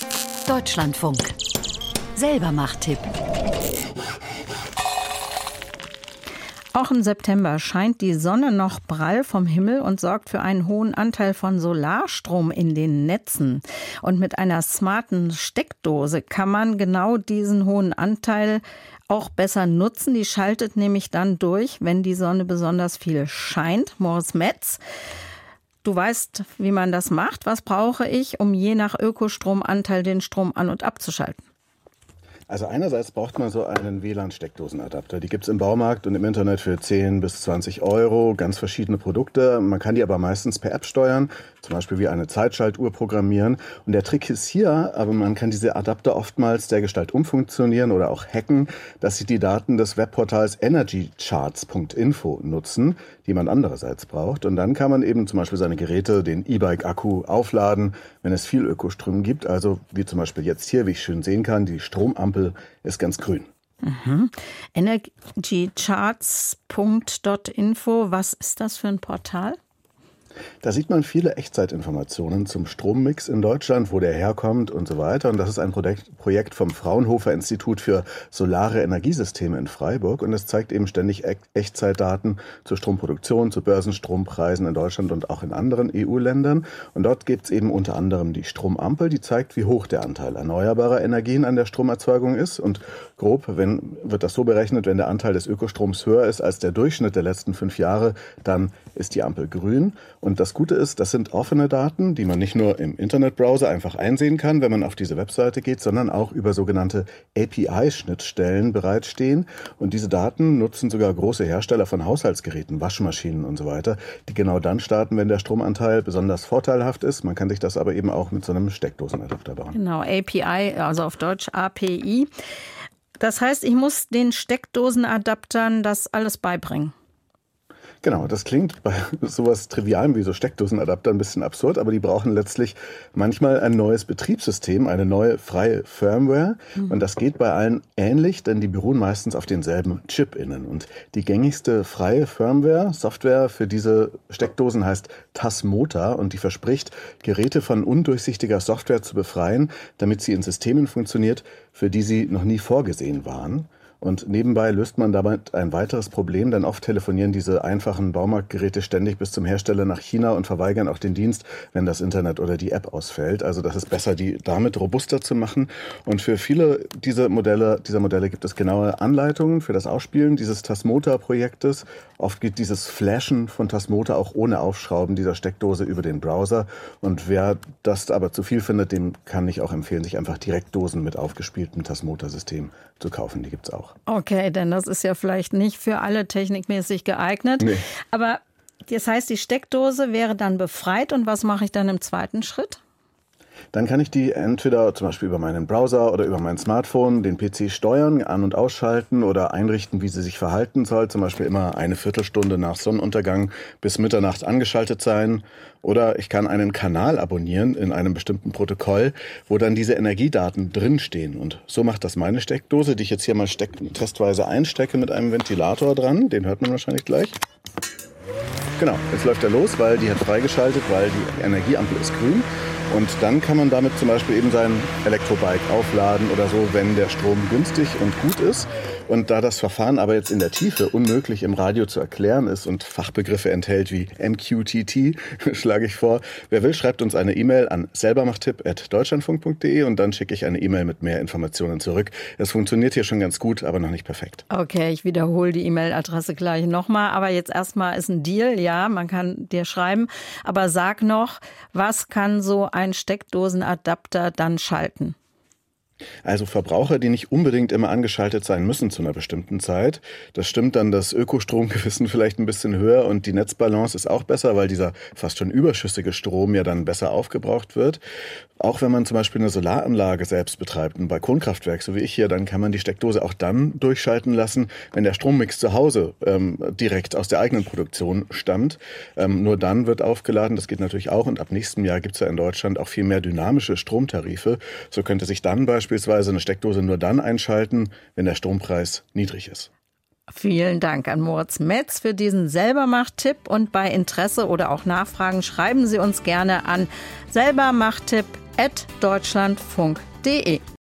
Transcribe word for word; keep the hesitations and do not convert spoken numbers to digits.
Deutschlandfunk. Selbermacht-Tipp. Auch im September scheint die Sonne noch prall vom Himmel und sorgt für einen hohen Anteil von Solarstrom in den Netzen. Und mit einer smarten Steckdose kann man genau diesen hohen Anteil auch besser nutzen. Die schaltet nämlich dann durch, wenn die Sonne besonders viel scheint. Moritz Metz, du weißt, wie man das macht. Was brauche ich, um je nach Ökostromanteil den Strom an- und abzuschalten? Also einerseits braucht man so einen W L A N-Steckdosenadapter. Die gibt's im Baumarkt und im Internet für zehn bis zwanzig Euro. Ganz verschiedene Produkte. Man kann die aber meistens per App steuern, zum Beispiel wie eine Zeitschaltuhr programmieren. Und der Trick ist hier, aber man kann diese Adapter oftmals dergestalt umfunktionieren oder auch hacken, dass sie die Daten des Webportals energycharts punkt info nutzen, die man andererseits braucht. Und dann kann man eben zum Beispiel seine Geräte, den E-Bike-Akku aufladen, wenn es viel Ökostrom gibt. Also wie zum Beispiel jetzt hier, wie ich schön sehen kann, die Stromampel ist ganz grün. Mhm. energycharts punkt info, was ist das für ein Portal? Da sieht man viele Echtzeitinformationen zum Strommix in Deutschland, wo der herkommt und so weiter. Und das ist ein Projekt vom Fraunhofer Institut für Solare Energiesysteme in Freiburg. Und es zeigt eben ständig Echtzeitdaten zur Stromproduktion, zu Börsenstrompreisen in Deutschland und auch in anderen E U-Ländern. Und dort gibt es eben unter anderem die Stromampel, die zeigt, wie hoch der Anteil erneuerbarer Energien an der Stromerzeugung ist. Und grob wenn, wird das so berechnet, wenn der Anteil des Ökostroms höher ist als der Durchschnitt der letzten fünf Jahre, dann ist die Ampel grün. Und das Gute ist, das sind offene Daten, die man nicht nur im Internetbrowser einfach einsehen kann, wenn man auf diese Webseite geht, sondern auch über sogenannte A P I-Schnittstellen bereitstehen. Und diese Daten nutzen sogar große Hersteller von Haushaltsgeräten, Waschmaschinen und so weiter, die genau dann starten, wenn der Stromanteil besonders vorteilhaft ist. Man kann sich das aber eben auch mit so einem Steckdosenadapter bauen. Genau, A P I, also auf Deutsch A P I. Das heißt, ich muss den Steckdosenadaptern das alles beibringen. Genau, das klingt bei sowas Trivialem wie so Steckdosenadapter ein bisschen absurd, aber die brauchen letztlich manchmal ein neues Betriebssystem, eine neue freie Firmware. Und das geht bei allen ähnlich, denn die beruhen meistens auf denselben Chip innen. Und die gängigste freie Firmware, Software für diese Steckdosen heißt Tasmota und die verspricht, Geräte von undurchsichtiger Software zu befreien, damit sie in Systemen funktioniert, für die sie noch nie vorgesehen waren. Und nebenbei löst man damit ein weiteres Problem, denn oft telefonieren diese einfachen Baumarktgeräte ständig bis zum Hersteller nach China und verweigern auch den Dienst, wenn das Internet oder die App ausfällt. Also das ist besser, die damit robuster zu machen. Und für viele dieser Modelle, dieser Modelle gibt es genaue Anleitungen für das Ausspielen dieses Tasmota-Projektes. Oft geht dieses Flashen von Tasmota auch ohne Aufschrauben dieser Steckdose über den Browser. Und wer das aber zu viel findet, dem kann ich auch empfehlen, sich einfach Direktdosen mit aufgespieltem Tasmota-System zu kaufen. Die gibt's auch. Okay, denn das ist ja vielleicht nicht für alle technikmäßig geeignet. Nee. Aber das heißt, die Steckdose wäre dann befreit. Und was mache ich dann im zweiten Schritt? Dann kann ich die entweder zum Beispiel über meinen Browser oder über mein Smartphone, den P C steuern, an- und ausschalten oder einrichten, wie sie sich verhalten soll. Zum Beispiel immer eine Viertelstunde nach Sonnenuntergang bis Mitternacht angeschaltet sein. Oder ich kann einen Kanal abonnieren in einem bestimmten Protokoll, wo dann diese Energiedaten drinstehen. Und so macht das meine Steckdose, die ich jetzt hier mal steck- testweise einstecke mit einem Ventilator dran. Den hört man wahrscheinlich gleich. Genau, jetzt läuft er los, weil die hat freigeschaltet, weil die Energieampel ist grün. Und dann kann man damit zum Beispiel eben sein Elektrobike aufladen oder so, wenn der Strom günstig und gut ist. Und da das Verfahren aber jetzt in der Tiefe unmöglich im Radio zu erklären ist und Fachbegriffe enthält wie M Q T T, schlage ich vor, wer will, schreibt uns eine E-Mail an selbermachttipp at deutschlandfunk punkt de und dann schicke ich eine E-Mail mit mehr Informationen zurück. Es funktioniert hier schon ganz gut, aber noch nicht perfekt. Okay, ich wiederhole die E-Mail-Adresse gleich nochmal. Aber jetzt erstmal ist ein Deal, ja, man kann dir schreiben. Aber sag noch, was kann so ein Steckdosenadapter dann schalten? Also Verbraucher, die nicht unbedingt immer angeschaltet sein müssen zu einer bestimmten Zeit. Das stimmt dann das Ökostromgewissen vielleicht ein bisschen höher und die Netzbalance ist auch besser, weil dieser fast schon überschüssige Strom ja dann besser aufgebraucht wird. Auch wenn man zum Beispiel eine Solaranlage selbst betreibt, ein Balkonkraftwerk, so wie ich hier, dann kann man die Steckdose auch dann durchschalten lassen, wenn der Strommix zu Hause ähm, direkt aus der eigenen Produktion stammt. Ähm, nur dann wird aufgeladen, das geht natürlich auch. Und ab nächstem Jahr gibt es ja in Deutschland auch viel mehr dynamische Stromtarife. So könnte sich dann beispielsweise eine Steckdose nur dann einschalten, wenn der Strompreis niedrig ist. Vielen Dank an Moritz Metz für diesen Selbermacht-Tipp. Und bei Interesse oder auch Nachfragen schreiben Sie uns gerne an selbermachttipp at deutschlandfunk punkt de.